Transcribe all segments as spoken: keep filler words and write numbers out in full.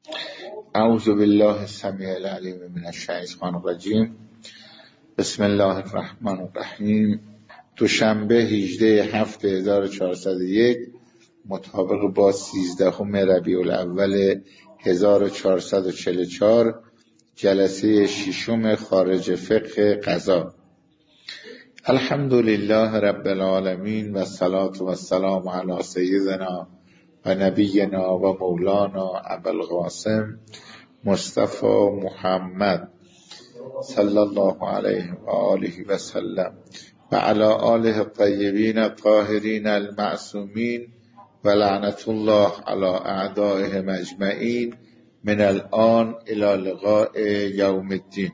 اعوذ بالله السمیع العلیم من الشیطان الرجیم. بسم الله الرحمن الرحیم. دوشنبه هجدهم هفت هزار و چهارصد و یک مطابق با سیزدهم ربیع الاول هزار و چهارصد و چهل و چهار، جلسه ششم خارج فقه قضا. الحمدلله رب العالمین و الصلاة و السلام علی سیدنا و نبینا و مولانا ابوالقاسم مصطفی محمد صلی الله علیه و آله و سلم و علی آله الطیبین الطاهرین المعصومین و لعنت الله علی اعدائهم اجمعین من الان الی لقاء یوم الدین.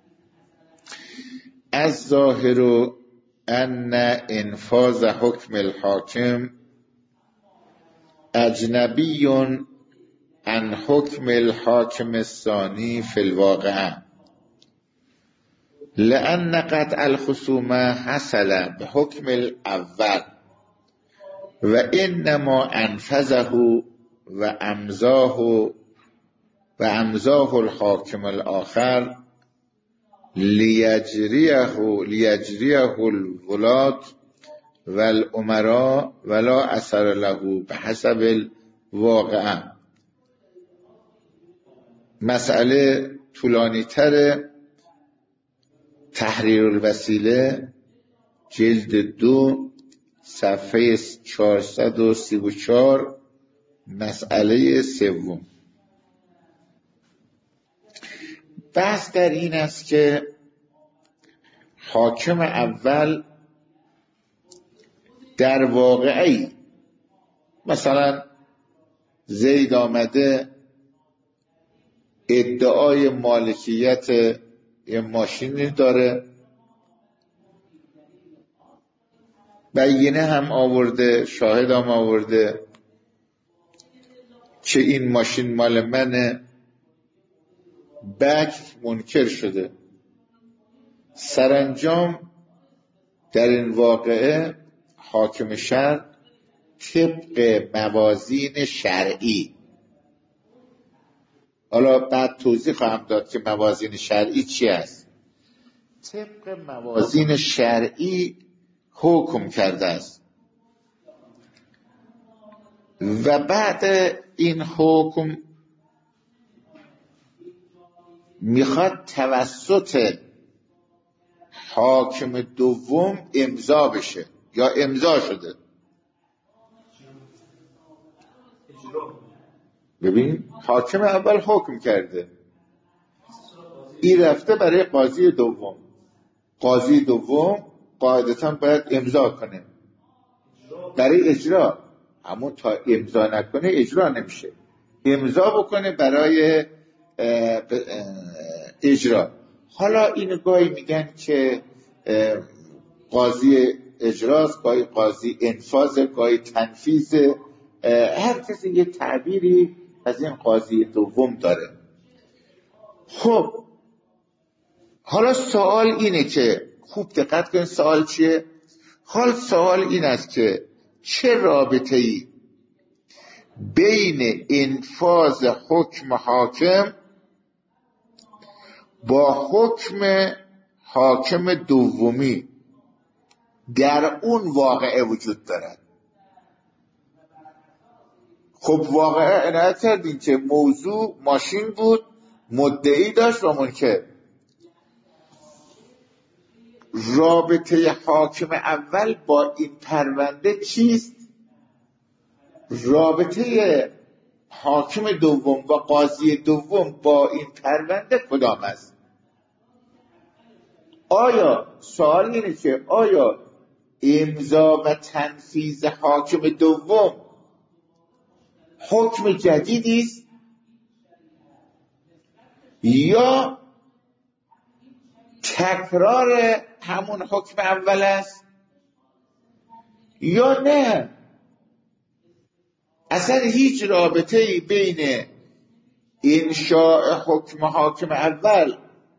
از ظاهر ان انفاذ حکم الحاکم اجنبی عن حکم الحاکم الثانی فی الواقع، لأن قطع الخصومه حصل بحکم الاول و انما انفذه و امضاه و امضاه الحاکم الاخر لیجریه لیجریه الولاة والامراء ولا اثر له بحسب الواقع. مسئله طولانی تره. تحریر الوسیله جلد دو صفحه چهارصد و سی و چهار، مسئله سوم. بحث در این است که حاکم اول در واقعی، مثلا زید آمده ادعای مالکیت یه ماشینی داره، بینه هم آورده، شاهد هم آورده که این ماشین مال منه، بعد منکر شده. سرانجام در این واقعه حاکم شرع طبق موازین شرعی، حالا بعد توضیح خواهم داد که موازین شرعی چی است، طبق موازین شرعی حکم کرده است و بعد این حکم میخواد توسط حاکم دوم امضا بشه یا امضا شده. ببین، حاکم اول حکم کرده، این رفته برای قاضی دوم، قاضی دوم قاعدتاً باید امضا کنه برای اجرا، اما تا امضا نکنه اجرا نمیشه. امضا بکنه برای اجرا. حالا این گاهی میگن که قاضی اجراست، گاهی قاضی انفاذ، گاهی تنفیذ، هر کسی یه تعبیری از این قاضی دوم داره. خب حالا سوال اینه که خوب دقت کن سوال چیه؟ حال سوال این است که چه رابطه‌ای بین انفاذ حکم حاکم با حکم حاکم دومی در اون واقعه وجود دارد؟ خب واقعه عنایت کردین که موضوع ماشین بود، مدعی داشت و منکر. رابطه حاکم اول با این پرونده چیست؟ رابطه حاکم دوم و قاضی دوم با این پرونده کدام است؟ آیا سوال اینه که آیا امضا و تنفیذ حاکم دوم حکم جدیدی است یا تکرار همون حکم اول است یا نه اصلا هیچ رابطه‌ای بین انشاء حکم حاکم اول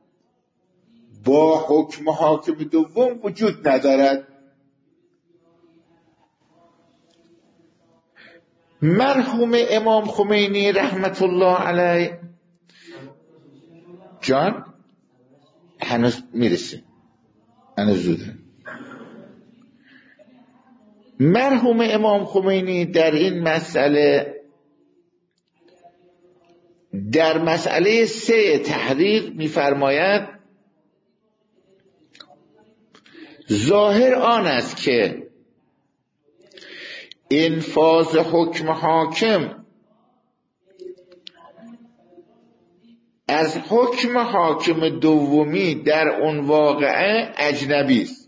با حکم حاکم دوم وجود ندارد؟ مرحوم امام خمینی رحمت الله علیه، جان هنوز میرسه، هنوز زوده. مرحوم امام خمینی در این مسئله، در مسئله سه تحریر میفرماید ظاهر آن است که انفاذ حکم حاکم از حکم حاکم دومی در اون واقعه اجنبی است.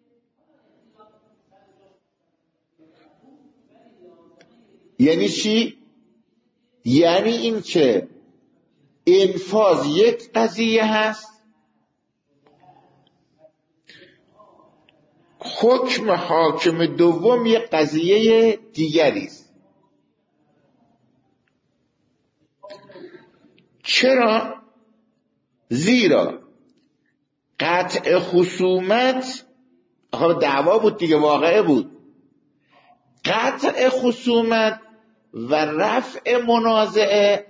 یعنی چی؟ یعنی این که انفاذ یک قضیه هست، حکم حاکم دوم یک قضیه دیگری است. چرا؟ زیرا قطع خصومت، خب دعوا بود دیگه، واقعه بود، قطع خصومت و رفع منازعه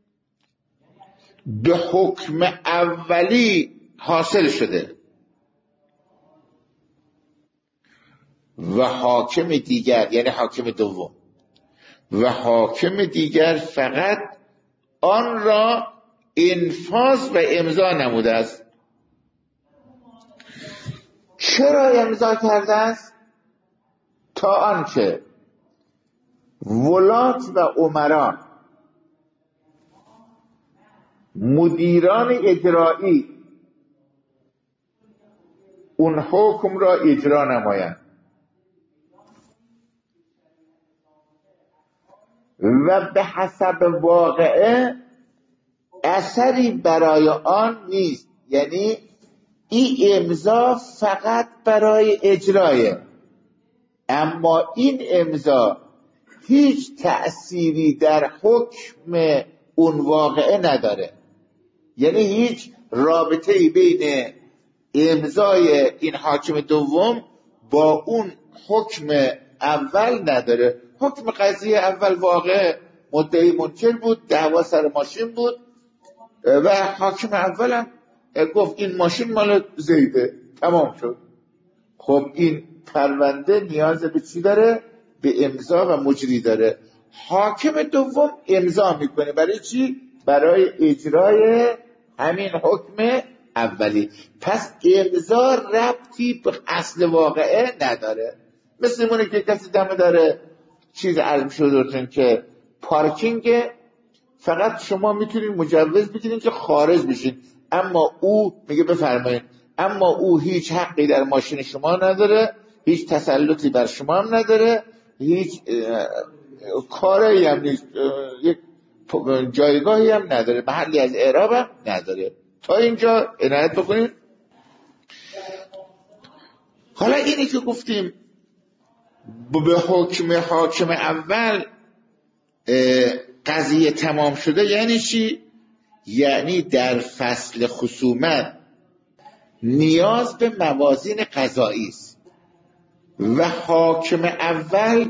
به حکم اولی حاصل شده و حاکم دیگر، یعنی حاکم دوم و حاکم دیگر فقط آن را انفاذ و امضا نموده است. چرا امضا کرده است؟ تا آنکه ولات و امرا، مدیران اجرایی، اون حکم را اجرا نمایند و به حسب واقعه اثری برای آن نیست. یعنی این امضا فقط برای اجرایه، اما این امضا هیچ تأثیری در حکم اون واقعه نداره. یعنی هیچ رابطه‌ای بین امضای این حاکم دوم با اون حکم اول نداره. حکم قضیه اول واقع مدعی منکر بود، دعوا سر ماشین بود و حاکم اولم گفت این ماشین مال زیده، تمام شد. خب این پرونده نیاز به چی داره؟ به امضا و مجری داره. حاکم دوم امضا میکنه برای چی؟ برای اجرای همین حکم اولی. پس امضا ربطی به اصل واقعه نداره. مثل مونه که کسی دم داره چیز علم شدورتون که پارکینگ، فقط شما میتونین مجوز بگیرین که خارج بشین، اما او میگه بفرمایید، اما او هیچ حقی در ماشین شما نداره، هیچ تسلطی بر شما هم نداره، هیچ کاری هم نیست، یک جایگاهی هم نداره، محلی از اعراب هم نداره. تا اینجا عنایت بکنید. حالا اینی که گفتیم به حکم حاکم اول قضیه تمام شده یعنی چی؟ یعنی در فصل خصومت نیاز به موازین قضایی است و حاکم اول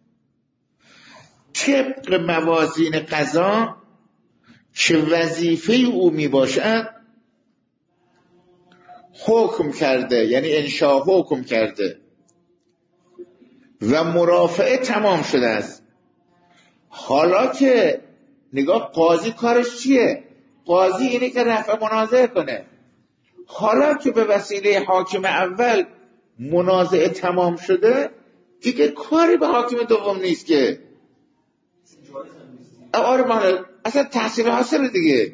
طبق موازین قضا که وظیفه او می باشد حکم کرده، یعنی انشاء حکم کرده و مرافعه تمام شده است. حالا که نگاه، قاضی کارش چیه؟ قاضی اینه که رفع منازعه کنه. حالا که به وسیله حاکم اول منازعه تمام شده، دیگه کاری به حاکم دوم نیست که آره مالا اصلا تحصیل حاصل دیگه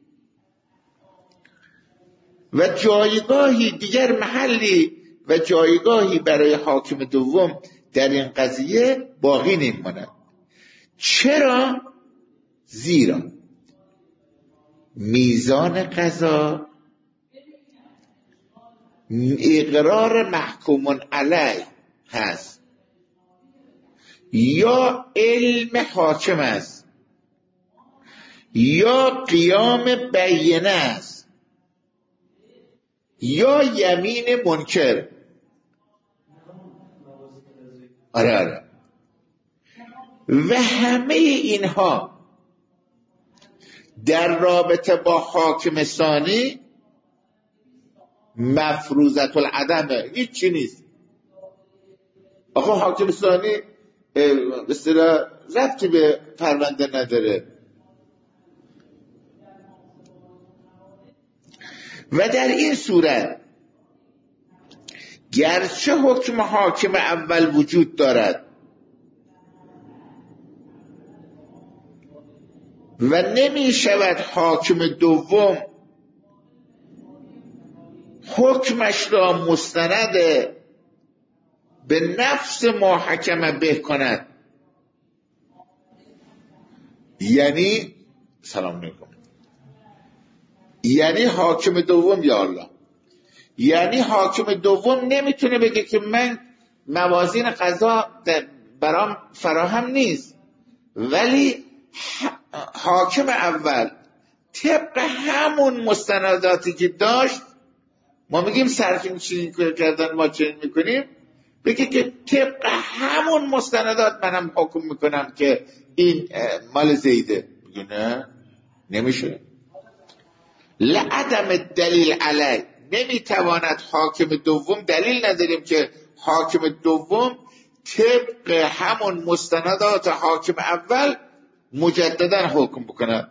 و جایگاهی دیگر، محلی و جایگاهی برای حاکم دوم در این قضیه باقی نمی‌ماند. چرا؟ زیرا میزان قضا اقرار محکوم علیه هست یا علم حاکم است یا قیام بینه است یا یمین منکر. آره آره و همه اینها در رابطه با حاکم ثانی مفروضت العدمه، هیچ چی نیست. آخه حاکم ثانی به اصطلاح ربطی به پرونده نداره. و در این صورت گرچه حکم حاکم اول وجود دارد و نمی شود حاکم دوم حکمش را مستند به نفس محکمه به کند. یعنی سلام علیکم، یعنی حاکم دوم یا الله، یعنی حاکم دوم نمیتونه بگه که من موازین قضا برام فراهم نیست، ولی حاکم اول طبق همون مستنداتی که داشت، ما میگیم صرفین چنین کردن ما چنین میکنیم، بگه که طبق همون مستندات منم حکم میکنم که این مال زیده. بگه نه، نمیشه. لعدم دلیل علی، نمیتواند حاکم دوم، دلیل نداریم که حاکم دوم طبق همون مستندات حاکم اول مجددا حکم بکنه.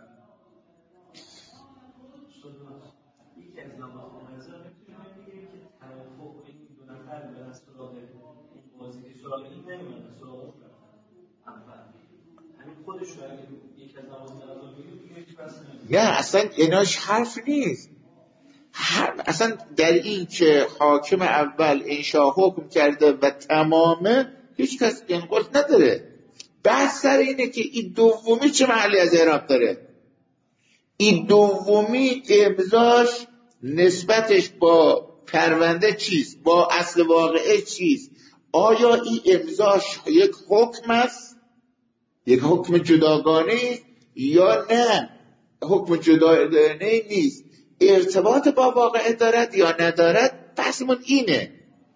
نه اصلا ایناش حرف نیست. اصلا در این که حاکم اول انشا حکم کرده و تمامه هیچ کس انقاض نداره. بحث سر اینه که این دومی چه محلی از اعراب داره. این دومی امضاش نسبتش با پرونده چیست، با اصل واقعه چیست. آیا این امضاش یک حکم است، یک حکم جداگانه، یا نه حکم جداگانه نیست، ارتباط با واقعه دارد یا ندارد. پسمون اینه.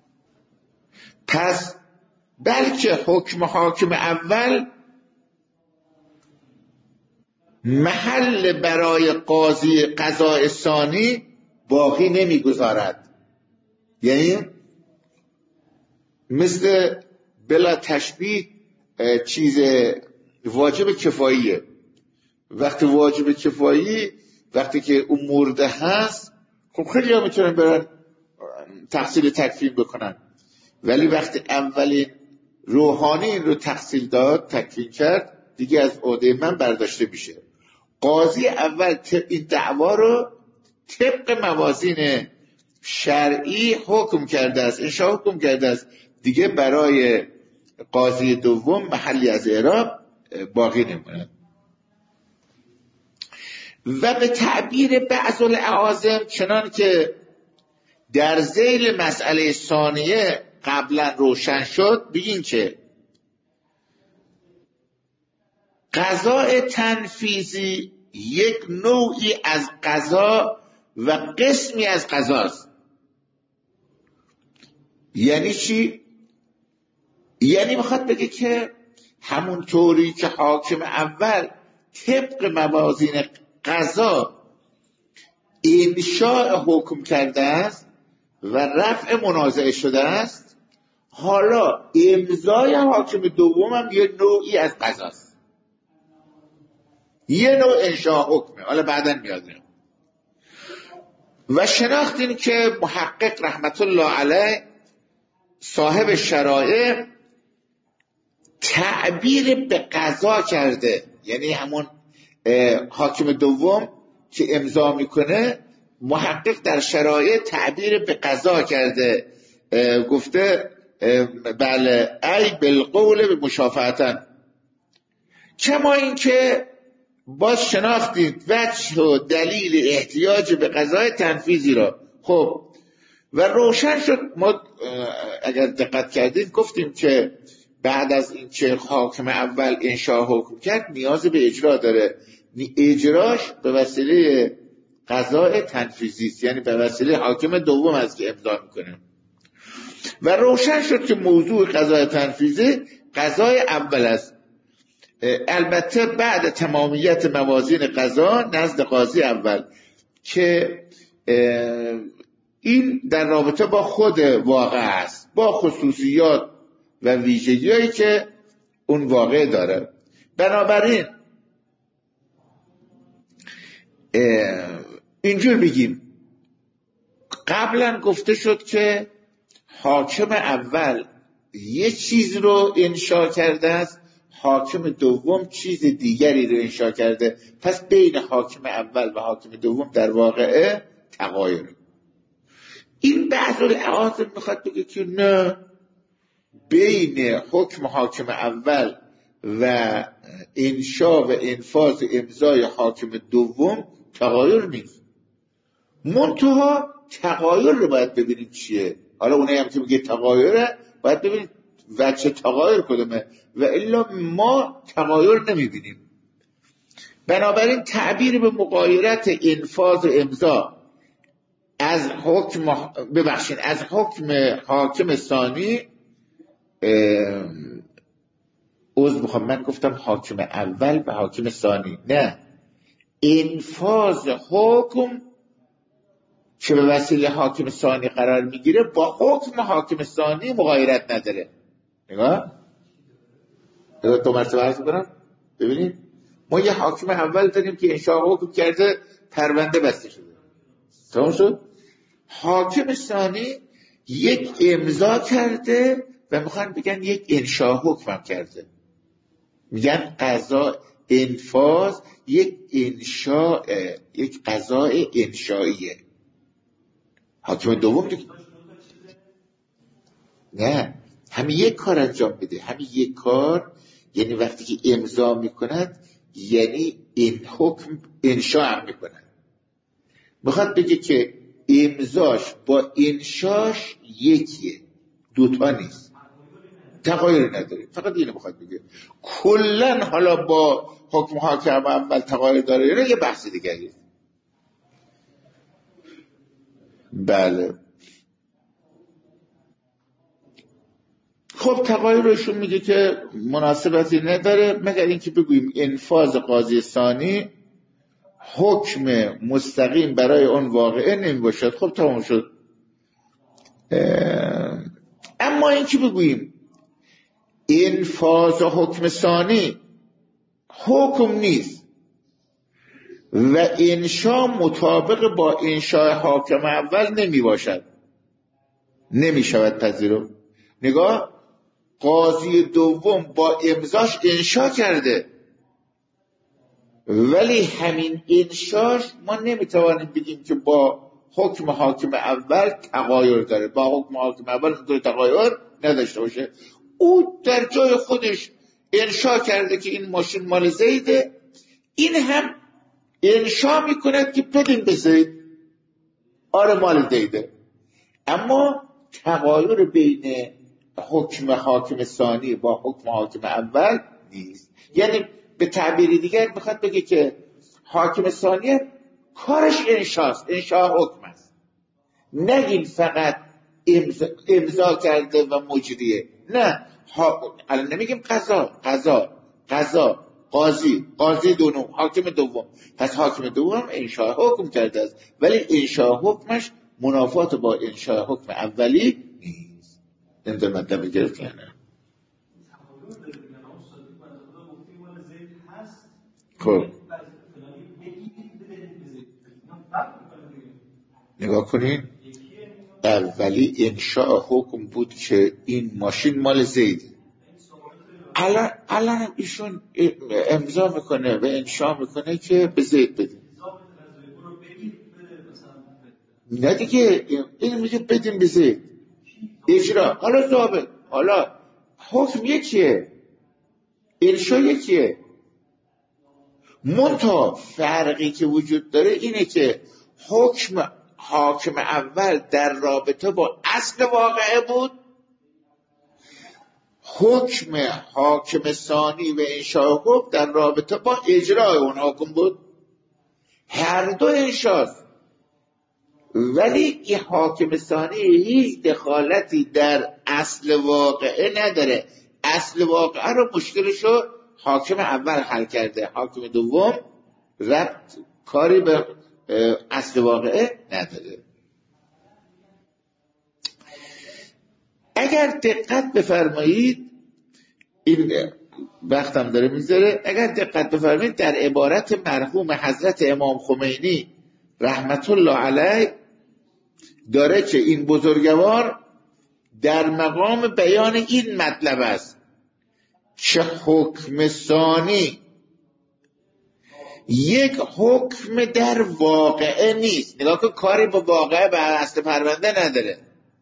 پس بلکه حکم حاکم اول محل برای قاضی قضاء ثانی باقی نمیگذارد. یعنی مثل بلا تشبیه چیز واجب کفاییه. وقتی واجب کفایی وقتی که اون مرده هست، خب خیلی ها میتونن برن تحصیل تکفین بکنن، ولی وقتی اولین روحانی این رو تحصیل داد، تکفین کرد، دیگه از عهده من برداشته میشه. قاضی اول این دعوا رو طبق موازین شرعی حکم کرده است، انشاء حکم کرده است، دیگه برای قاضی دوم محلی از اعراب باقی نمونه. و به تعبیر بعض الاعاظم، چنان که در ذیل مسئله ثانیه قبلا روشن شد، بگین که قضاء تنفیذی یک نوعی از قضا و قسمی از قضاست. یعنی چی؟ یعنی میخواد بگه که همون طوری که حاکم اول طبق موازین قضا انشاء حکم کرده است و رفع منازعه شده است، حالا امضای حاکم دوم هم یه نوعی از قضاست، یه نوع انشاء حکمه. حالا بعداً میادیم. و شناختین که محقق رحمت الله علیه صاحب شرائع تعبیر به قضا کرده، یعنی همون حاکم دوم که امضا میکنه، محقق در شرایع تعبیر به قضا کرده، گفته بله ای بالقول مشافهتن. کما این که باز شناختید وجه و دلیل احتیاج به قضای تنفیذی را. خب و روشن شد. ما اگر دقت کردید گفتیم که بعد از این که حاکم اول انشاء حکم کرد نیاز به اجرا داره. اجراش به وسیله قضای تنفیذی است، یعنی به وسیله حاکم دوم است که امضا میکنه. و روشن شد که موضوع قضای تنفیذی قضای اول است. البته بعد تمامیت موازین قضا نزد قاضی اول، که این در رابطه با خود واقع است، با خصوصیات و ویژگی‌هایی که اون واقع داره. بنابراین اینجور بگیم قبلا گفته شد که حاکم اول یه چیز رو انشا کرده است، حاکم دوم چیز دیگری رو انشا کرده، پس بین حاکم اول و حاکم دوم در واقع تغایر. این بعض العاصم میخواد بگه که نه، بین حکم حاکم اول و انشا و انفاذ امضای حاکم دوم تغایر نیست، منتها تغایر رو باید ببینیم چیه. حالا اونایی هم که میگه تغایره باید ببینیم وجه تغایر کدومه، و الا ما تغایر نمیبینیم. بنابراین تعبیر به مغایرت انفاذ امضا از حکم ببخشین از حکم حاکم ثانی، عذر میخوام من گفتم حاکم اول و حاکم ثانی، نه، انفاذ حکم که به وسیله حاکم ثانی قرار میگیره با حکم حاکم ثانی مغایرت نداره. نگاه دو مرتبه عرض کنم ببینید، ما یه حاکم اول داریم که انشاء حکم کرده، پرونده بسته شده، تمام شد. حاکم ثانی یک امضا کرده و میخوان بگن یک انشاء حکم هم کرده، میگن قضا انفاذ یک انشاء، یک قضای انشائیه. حاکم دوم دیگه نه، همین یک کار انجام بده، همین یک کار، یعنی وقتی که امضا میکند یعنی این حکم انشاء هم میکند. میخواد بگه که امضاش با انشاش یکیه، دوتا نیست، تغایر نداره. فقط اینو میخواد بگه. کلن حالا با حکم حاکم اول تغایر داره یا یه بحث دیگری. بله خب تغایرشون میگه که مناسبتی نداره مگر اینکه بگوییم انفاذ قاضی ثانی حکم مستقیم برای اون واقعه نمی باشد. خب تمام شد. اما اینکه بگوییم انفاذ حکم ثانی حکم نیست و انشا مطابق با انشاء حاکم اول نمی باشد، نمی شود پذیرفت. نگاه، قاضی دوم با امضاش انشا کرده، ولی همین انشاش ما نمیتوانیم بگیم که با حکم حاکم اول تغایر داره، با حکم حاکم اول اینطور تغایر نداشته باشه. او در جای خودش انشا کرده که این ماشین مال زیده، این هم انشا میکند که بدین به زید، آره مال زیده، اما تغایر بین حکم حاکم ثانی با حکم حاکم اول نیست. یعنی به تعبیر دیگر میخواد بگه که حاکم ثانی کارش انشاست، انشاء حکم است. نگیم فقط امضا, امضا کرده و مجریه، نه ها... الان نمیگیم قضا قضا قضا قاضی قاضی دونو حاکم دوم، پس حاکم دوم انشاء حکم کرده است، ولی انشاء حکمش منافات با انشاء حکم اولی نیست. این در مطلب گرفت یا نه؟ خب نگاه کنین، اولی انشاء حکم بود که این ماشین مال زیده، الان الان ایشون امضا میکنه و انشاء میکنه که به زید بده. نه دیگه، این میگه بدین به زید اجرا. حالا ضابط، حالا حکم یکیه، انشاء یکیه، منتها فرقی که وجود داره اینه که حکم حاکم اول در رابطه با اصل واقعه بود، حکم حاکم ثانی و انشاء حکم در رابطه با اجرای اون حکم بود. هر دو انشاست، ولی این حاکم ثانی هیچ دخالتی در اصل واقعه نداره. اصل واقعه رو مشکلشو حاکم اول حل کرده، حاکم دوم ربط کاری به اصل واقعه نداره. اگر دقت بفرمایید، این وقتم داره میذاره، اگر دقت بفرمایید در عبارت مرحوم حضرت امام خمینی رحمت الله علیه داره که این بزرگوار در مقام بیان این مطلب است که حکم ثانی یک حکم در واقعه نیست. نگاه که کاری با واقعه به اصل پرونده نداره.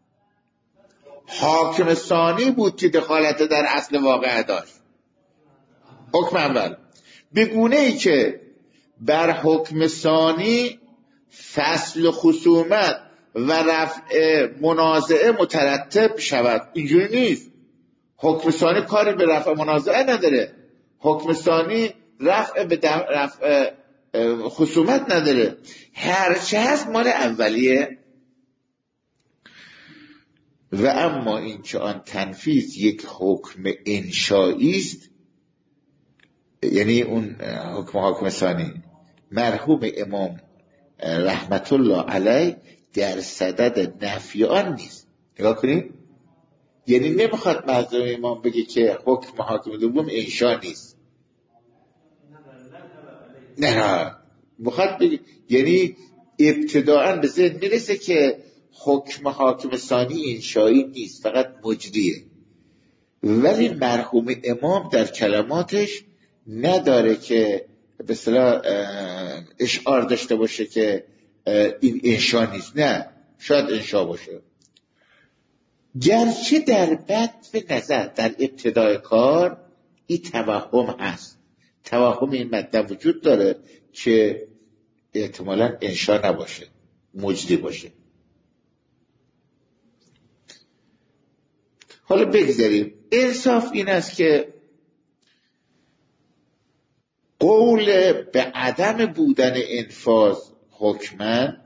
حاکم ثانی بود که دخالت در اصل واقعه داشت. حکم اول به گونه ای که بر حکم ثانی فصل خصومت و رفع منازعه مترتب شود. اینجوری نیست. حکم ثانی کاری به رفع منازعه نداره. حکم ثانی رفع به رفع خصومت نداره. هرچه هست مال اولیه. و اما این که آن تنفیذ یک حکم انشایی است، یعنی اون حکم حاکم ثانی مرحوم امام رحمت الله علیه در صدد نفی آن نیست. نگاه کنید، یعنی نمیخواد مرحوم امام بگه که حکم حاکم دوم انشا نیست. نه نه میخواد بگه، یعنی ابتداعا به ذهن میرسه که حکم حاکم ثانی انشایی نیست، فقط مجریه. ولی مرحوم امام در کلماتش نداره که به اصطلاح اشعار داشته باشه که این انشا نیست. نه، شاید انشا باشه. گرچه در بدو نظر در ابتدای کار این توهم هست، توهم این مطلب وجود داره که احتمالاً انشا نباشه، مجری باشه. حالا بگذاریم. انصاف این است که قول به عدم بودن انفاذ حکمن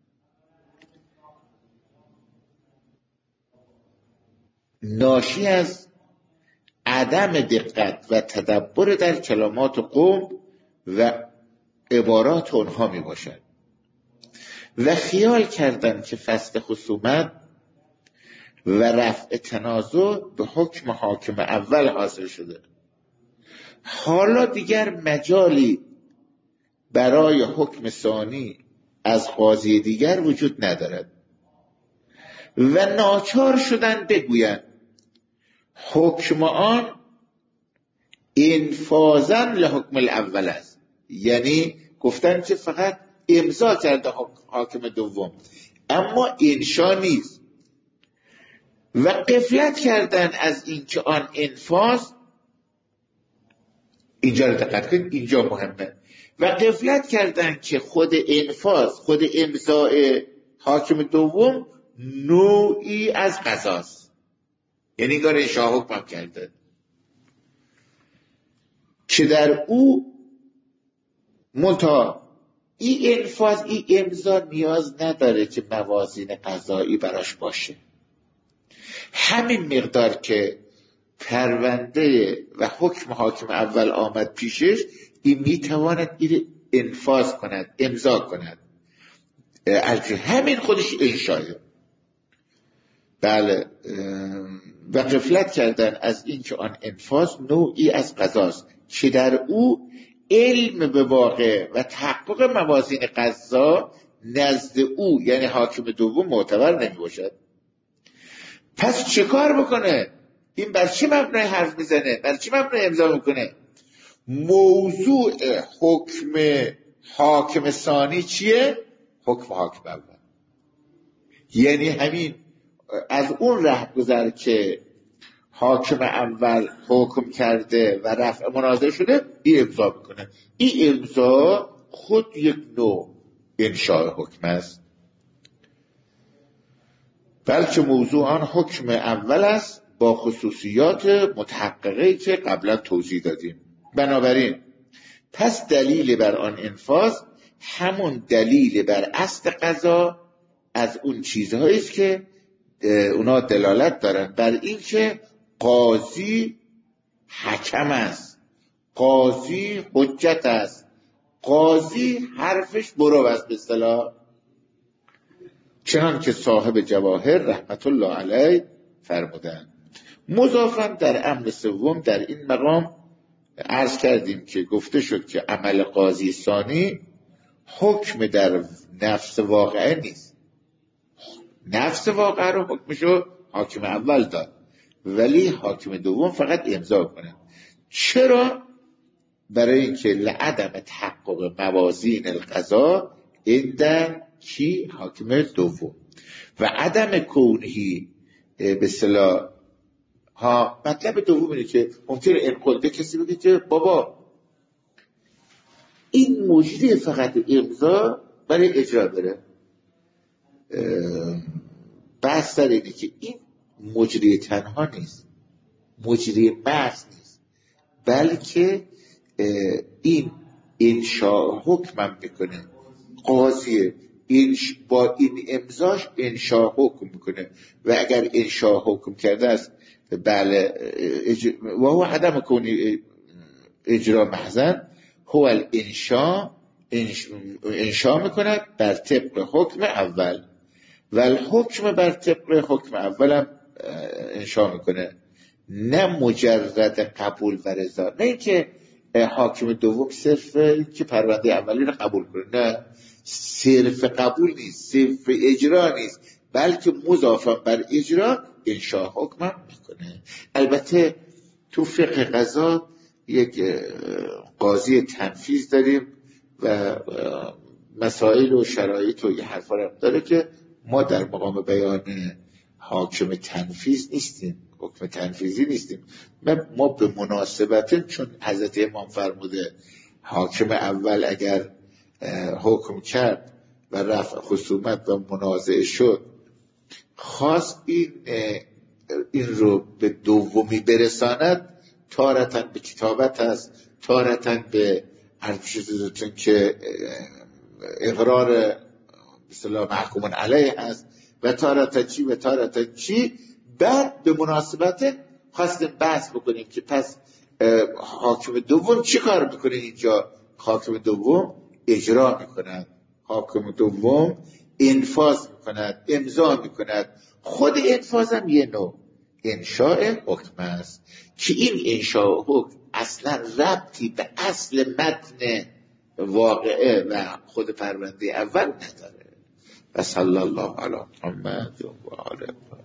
ناشی از عدم دقت و تدبر در کلمات قوم و عبارات اونها می باشد و خیال کردن که فصل خصومت و رفع تنازع به حکم حاکم اول حاصل شده. حالا دیگر مجالی برای حکم ثانی از قاضی دیگر وجود ندارد و ناچار شدن بگویند حکم آن انفاذاً لحکم الاول است. یعنی گفتن که فقط امضا کرده حاکم دوم، اما انشا نیست. و غفلت کردن از این که آن انفاذ، اینجا رو دقت کنید، اینجا مهمه، و غفلت کردن که خود انفاذ، خود امضای حاکم دوم نوعی از قضاست. یعنی کار انشا حکم کرده که در او منتها این انفاذ، این امضا نیاز نداره که موازین قضایی براش باشه. همین مقدار که پرونده و حکم حاکم اول آمد پیشش، این میتواند این انفاذ کند، امضا کند. همین خودش انشایه. بله. و غفلت کردن از این که آن انفاذ نوعی از قضاست که در او علم به واقع و تحقق موازین قضا نزد او، یعنی حاکم دوم، معتبر نمی باشد. پس چه کار بکنه؟ این بر چه مبنای حرف میزنه؟ بر چه مبنای امضا میکنه؟ موضوع حکم حاکم ثانی چیه؟ حکم حاکم اول. یعنی همین از اون ره گذر که حاکم اول حکم کرده و رفع منازعه شده، این امضا میکنه. این امضا خود یک نوع انشاء حکم است، بلکه موضوع آن حکم اول است با خصوصیات متحققه‌ای که قبلا توضیح دادیم. بنابراین پس دلیل بر آن انفاذ همون دلیل بر اصل قضا از اون چیزهایی است که اونا دلالت دارن بر این که قاضی حکم است، قاضی حجت است، قاضی حرفش برو است به اصطلاح. چنان که صاحب جواهر رحمت الله علیه فرمودند. مضافاً در امر سوم در این مقام عرض کردیم که گفته شد که عمل قاضی ثانی حکم در نفس واقعه نیست. نفس واقعه رو حکمشو حاکم اول داد، ولی حاکم دوم فقط امضا کنه. چرا؟ برای اینکه لعدم تحقق موازین القضا عند کی؟ حاکم دوم. و عدم کونهی به اصطلاح ها، مطلب دوم اینه که ممکنه انقلده کسی بگه که بابا این مجری فقط امضا برای اجرا بره. بحث سر اینه که این مجری تنها نیست، مجری محض نیست، بلکه این انشاء حکمم میکنه. قاضی با این امضاش انشاء حکم میکنه و اگر انشاء حکم کرده است بله و هو عدم کنی اجرا محضن هو الانشاء، انشاء میکنه بر طبق حکم اول و الحکم بر طبق حکم اولم انشاء میکنه، نه مجرد قبول و رضا. نه اینکه حاکم دوم صرف که پرونده اولی رو قبول کنه، نه، صرف قبول نیست، صرف اجرا نیست، بلکه مضافا بر اجرا انشاء حکم هم میکنه. البته تو فقه قضا یک قاضی تنفیذ داریم و مسائل و شرایط و یه حرفا هم داره که ما در مقام بیان حاکم تنفیذ نیستیم، حکم تنفیذی نیستیم. ما به مناسبت، چون حضرت امام فرموده حاکم اول اگر حکم کرد و رفع خصومت و منازعه شد، خواست این این رو به دومی برساند، تارتاً به کتابت هست، تارتاً به عرض که اقرار مثلا محکومون علیه هست و تارتاً چی و تارتاً چی. بعد به مناسبت خواستیم بحث بکنیم که پس حاکم دوم چی کار میکنه اینجا؟ حاکم دوم اجرا میکند، حاکم دوم انفاذ میکند، امضا میکند. خود انفاذ هم یه نوع انشاء حکم است که این انشاء حکم اصلا ربطی به اصل متن واقعه و خود پرونده اول نداره. و صلی الله علی محمد و آله